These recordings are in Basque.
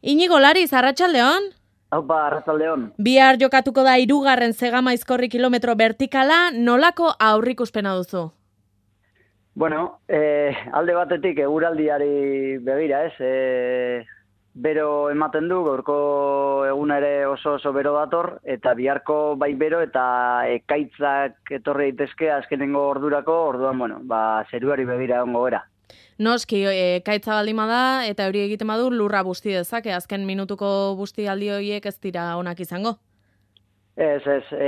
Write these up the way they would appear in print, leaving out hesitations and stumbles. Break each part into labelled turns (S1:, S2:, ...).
S1: Inigo Lariz, arratsaldeon.
S2: Aupa, arratsaldeon.
S1: Bihar jokatuko da 3. Zegamaizkorri kilometro vertikala, nolako aurrikuspena duzu?
S2: Bueno, alde batetik eguraldiari begira, ez? Bero ematen du, gaurko eguna ere oso bero dator, eta biharko bai bero eta ekaitzak etorri daitezke azkenengo ordurako, orduan, bueno, zeruari begira egongo gara.
S1: Noski, ekaitza baldin bada eta hori egiten badu lurra busti dezake, azken minutuko busti aldi horiek ez dira onak izango.
S2: Ez,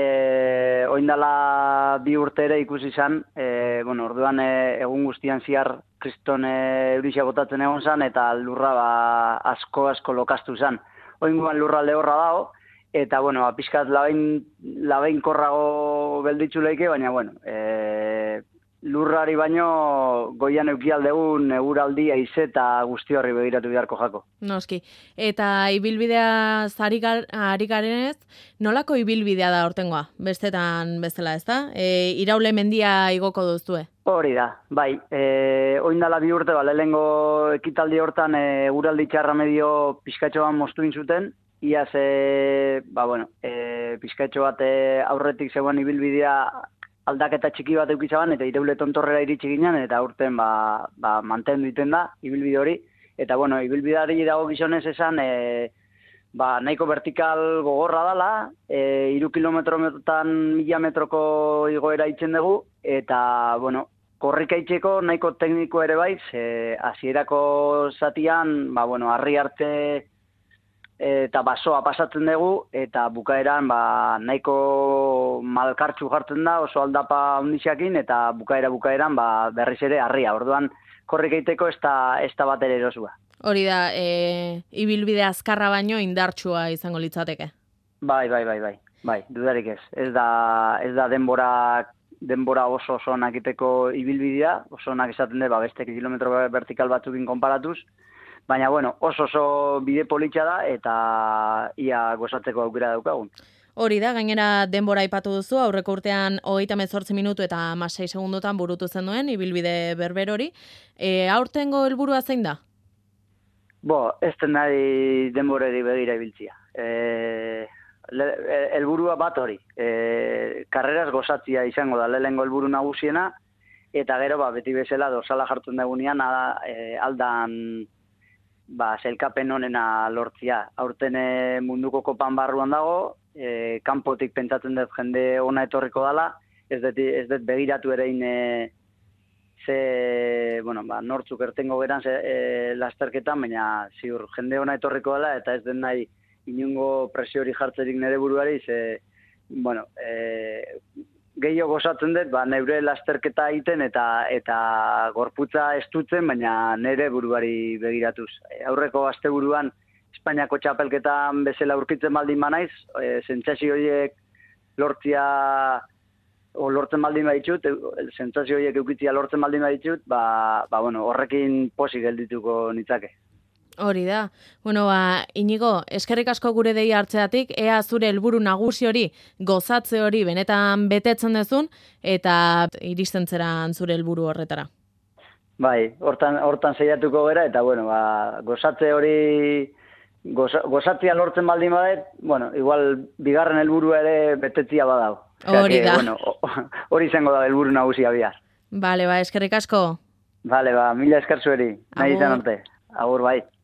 S2: oindala 2 urte ere ikusi izan, orduan egun guztian ziar kriston eurixa botatzen egon zan, eta lurra asko lokaztu zan. Oinguan lurra lehorra dago, eta, pixkat labeinkorrago belditzu leike, baina, lurrari baino goian eukialdegun eguraldi haize eta guzti horri begiratu beharko jako.
S1: Noski. Eta ibilbidea ari garenez, nolako ibilbidea da hortengoa? Bestetan bezala, ez da? Iraule mendia igoko duztue?
S2: Hori da, bai. Oindala 2 urte, lehenengo ekitaldi hortan eguraldi txarra medio pizkatxoan moztu zuten. Iaz, pizkatxo bat aurretik zegoen ibilbidea aldaketa txiki bat eukitzaban, eta Iraule tontorrera iritsi ginen, eta aurten mantendu iten da, ibilbide hori. Eta, ibilbideari dago gizonez esan, nahiko vertikal gogorra dala, 3 kilometrotan 1000 metroko igoera itzen dugu, eta, korrika itxeko nahiko tekniko ere baiz, hasierako zatian, harri arte eta basoa pasatzen dugu, eta bukaeran nahiko malkartxu jartzen da, oso aldapa ondixakin, eta bukaeran berriz ere harria. Orduan, korrik eiteko ez da bat ere erosua.
S1: Hori da, ibilbide azkarra baino indartsua izango litzateke.
S2: Bai, dudarik ez. Ez da denbora oso onak iteko ibilbidea, oso onak esaten da, beste kilometro vertikal batzukin konparatuz, baina, oso bide politxa da, eta ia gozatzeko aukera daukagun.
S1: Hori da, gainera denbora aipatu duzu, aurreko urtean 38 minutu eta 6 segundotan burutu zen duen, ibilbide berber hori. Aurtengo helburua zein da?
S2: Ez den nahi denborari begira ibiltzia. Helburua bat hori. Karreraz gozatzia izango da, lehenengo helburu nagusiena, eta gero, beti bezala, dorsala jartzen dagunean, aldan zelkapen honena lortzia. Aurten munduko kopan barruan dago, kanpotik pentsatzen dut jende ona etorriko dala, ez dut begiratu erein nortzuk ertengo geran lasterketan, baina ziur jende ona etorriko dala, eta ez den nahi inungo presiori jartzerik nire buruari, gehiago gozatzen dut, neure lasterketa egiten eta gorputza estutzen, baina nire buruari begiratuz. Aurreko asteburuan Espainiako txapelketan bezala aurkitzen baldin banaiz, sentsazio horiek lortzen baldin baditut, sentsazio horiek eukitzia lortzen baldin baditut, horrekin posik geldituko nitzake.
S1: Hori da. Inigo, eskerrik asko gure deia hartzeatik, ea zure helburu nagusi hori, gozatze hori benetan betetzen dezun, eta iristen zeran zure helburu horretara.
S2: Bai, hortan zeiatuko gera, eta gozatze hori, gozatzia lortzen baldin badet, igual bigarren helburua ere betetzia badago.
S1: Hori da.
S2: Hori izango da helburu nagusia bihar.
S1: Bale, eskerrik asko.
S2: Bale, mila esker zueri. Nahi izan arte. Agur, bai.